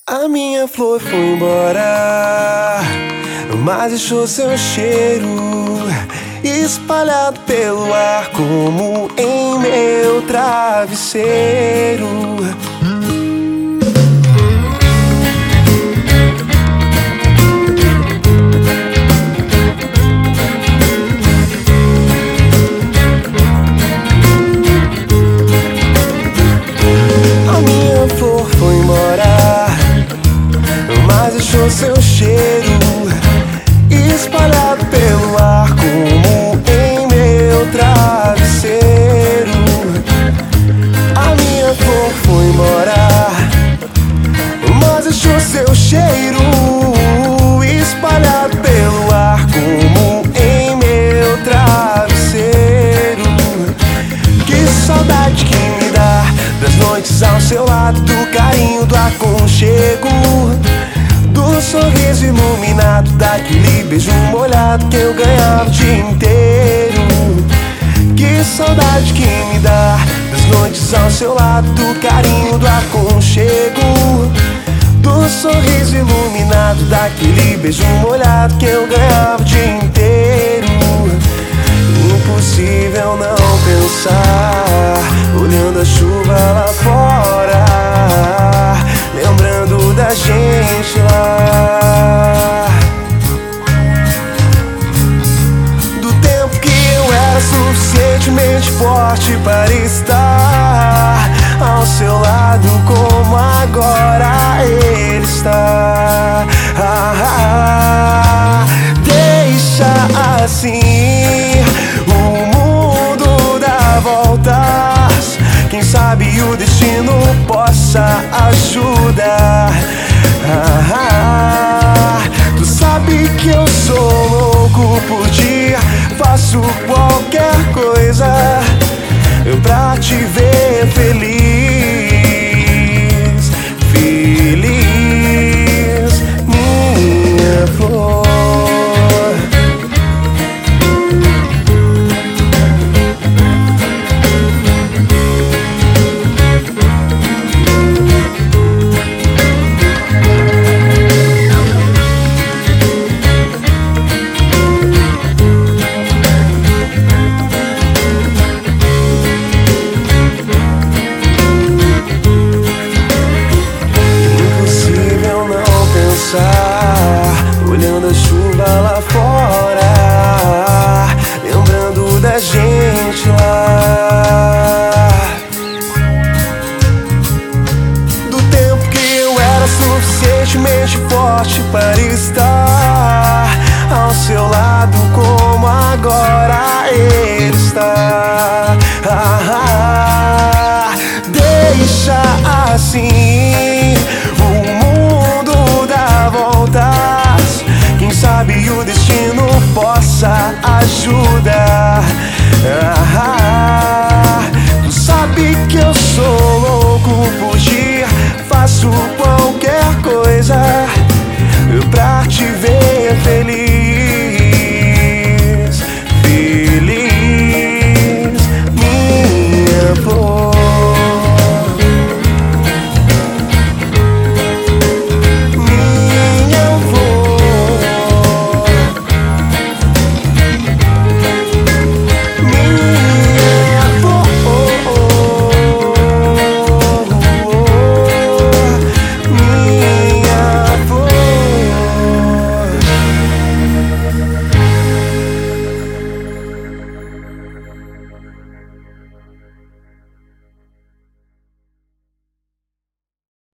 A minha flor foi embora, mas deixou seu cheiro espalhado pelo ar como em meu travesseiro. A minha flor foi embora, mas deixou seu cheiro espalhado pelo ar como em meu travesseiro. A minha flor foi embora, mas deixou seu cheiro espalhado pelo ar como em meu travesseiro. Que saudade que me dá das noites ao seu lado, do carinho, do aconchego, do sorriso iluminado, daquele beijo molhado que eu ganhava o dia inteiro. Que saudade que me dá das noites ao seu lado, do carinho, do aconchego, do sorriso iluminado, daquele beijo molhado que eu ganhava o dia inteiro. Impossível não pensar, olhando a chuva lá fora, lembrando da gente lá, do tempo que eu era suficientemente forte para estar ao seu lado como agora ele está. Deixa assim o mundo dar voltas, quem sabe o destino possa ajudar. Tu sabe que eu sou louco por ti, faço qualquer coisa pra te ver feliz, feliz, minha flor. Olhando a chuva lá fora, lembrando da gente lá, do tempo que eu era suficientemente forte para estar ao seu lado como agora ele está. Deixa assim